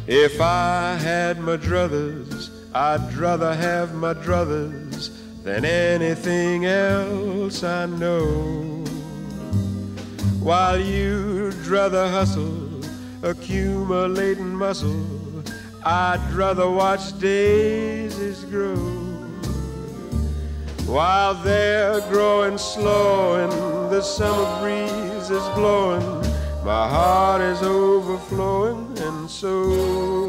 If I had my druthers, I'd druther have my druthers than anything else I know. While you druther hustle, accumulating muscle, I'd druther watch daisies grow. While they're growing slow and the summer breeze is blowing, my heart is overflowing, and so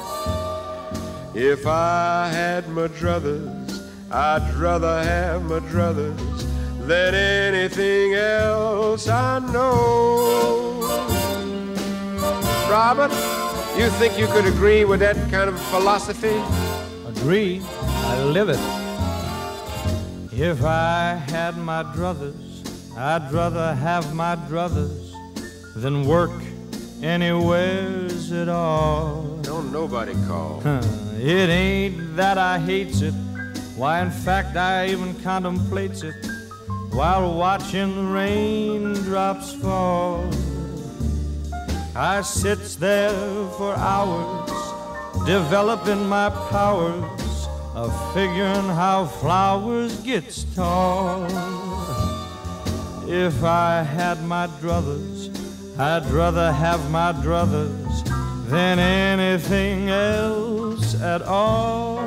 if I had my druthers, I'd rather have my druthers than anything else I know. Robert, you think you could agree with that kind of philosophy? Agree? I live it. If I had my druthers, I'd rather have my druthers than work anywheres at all. Don't nobody call. It ain't that I hates it. Why, in fact, I even contemplates it while watching the raindrops fall. I sits there for hours, developing my powers of figuring how flowers gets tall. If I had my druthers, I'd rather have my druthers than anything else at all.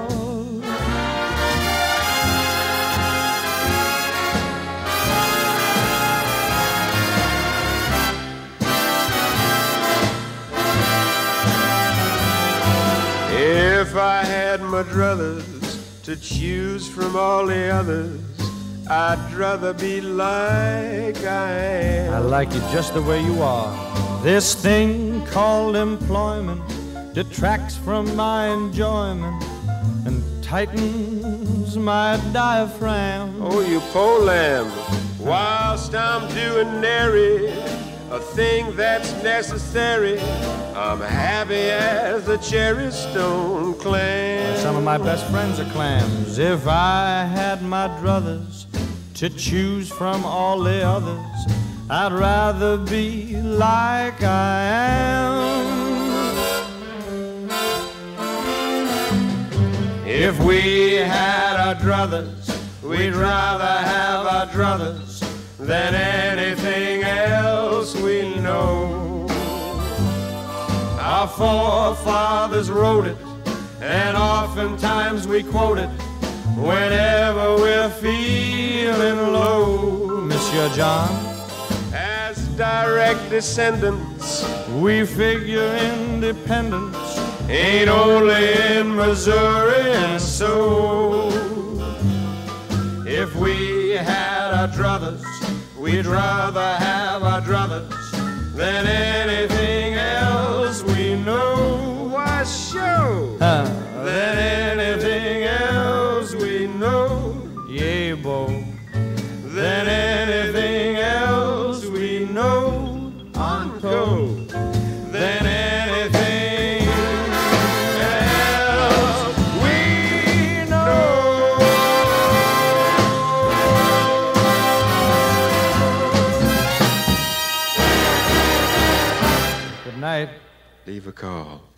If I had my druthers to choose from all the others, I'd rather be like I am. I like you just the way you are. This thing called employment detracts from my enjoyment and tightens my diaphragm. Oh, you poor lamb, whilst I'm doing nary a thing that's necessary, I'm happy as a cherry stone clam. Some of my best friends are clams. If I had my druthers to choose from all the others, I'd rather be like I am. If we had our druthers, we'd rather have our druthers than anything else we know. Our forefathers wrote it, and oftentimes we quote it whenever we're feeling low. Monsieur John, as direct descendants, we figure independence ain't only in Missouri, and so if we had our druthers, we'd rather have our druthers than anything else we know. Why, sure, than anything else we know. Yeah, bo. Than anything else we know. Encore. Than anything else we know. Good night. Leave a call.